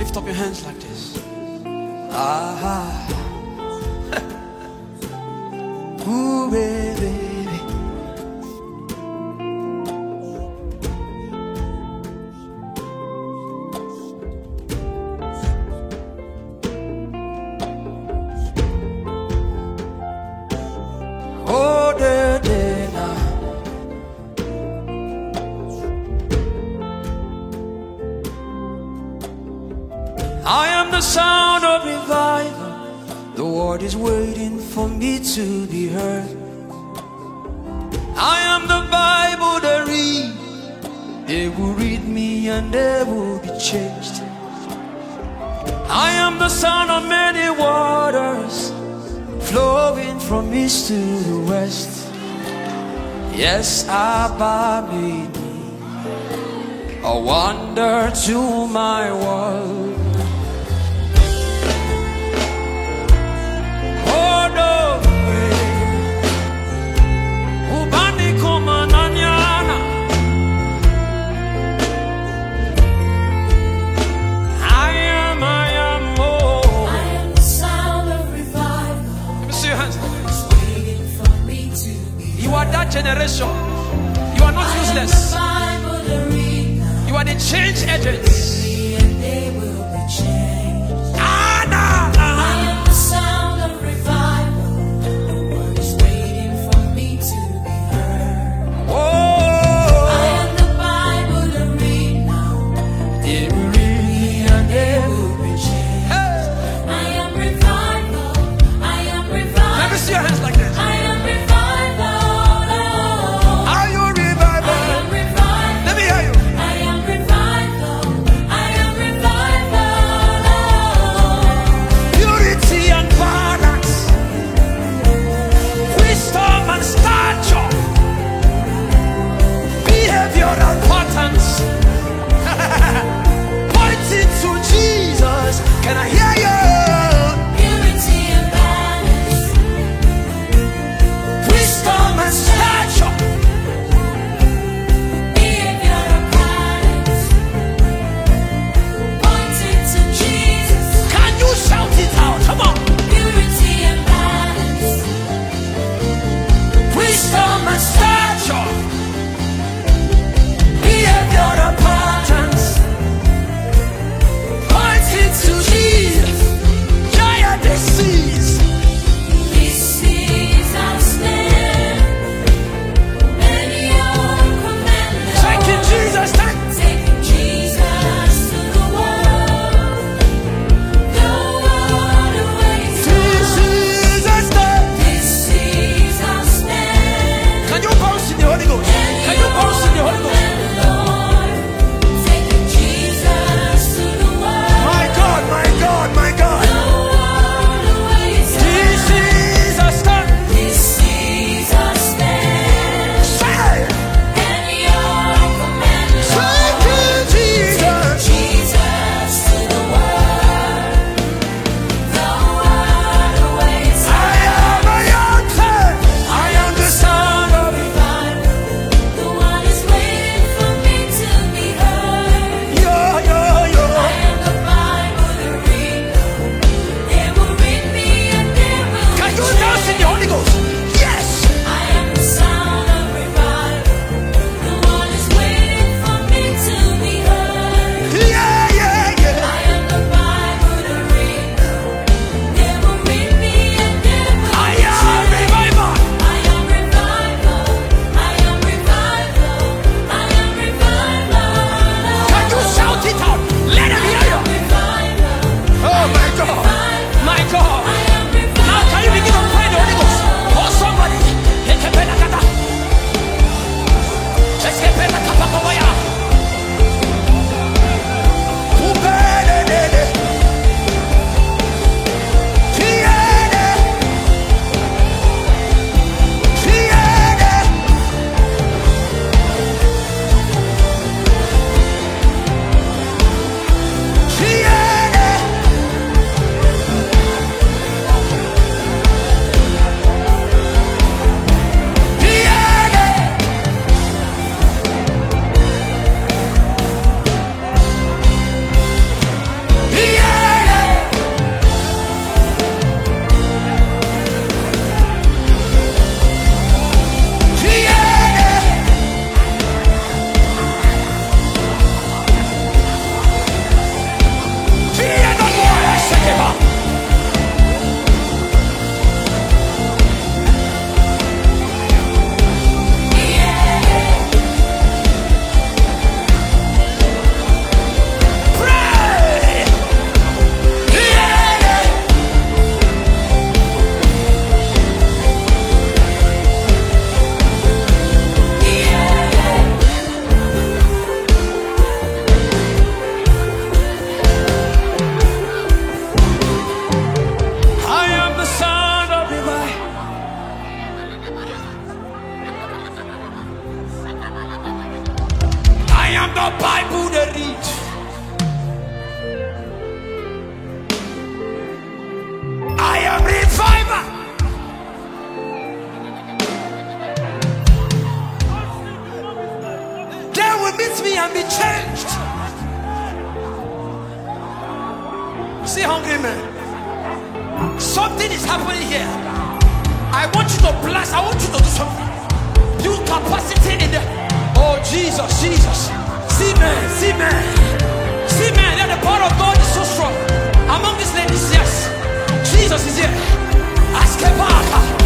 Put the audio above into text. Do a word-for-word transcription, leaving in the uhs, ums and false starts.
Lift up your hands like this. Ah, ooh, baby. Oh, da, da, da. I am the sound of revival. The world is waiting for me to be heard. I am the Bible they read. They will read me and they will be changed. I am the sound of many waters flowing from east to the west. Yes, Abba made me a wonder to my world. You are that generation. You are not useless. You are the change agents. Ah, nah, nah. I am the sound of revival. The world is waiting for me to be heard. Oh, I am the Bible to read now. they will read me and they will be changed. I am revival. I am revival. Let me see your hands like this. I am revival. Are you revival? I am revival. Let me hear you. I am revival. I am revival. the Bible they read. I am reviver. They will meet me and be changed. See, hungry man. Something is happening here. I want you to blast. I want you to do something. Use capacity in the. Oh Jesus, Jesus. See man, see man, see man. That the power of God is so strong among these ladies. Yes, Jesus is here. Ask her back.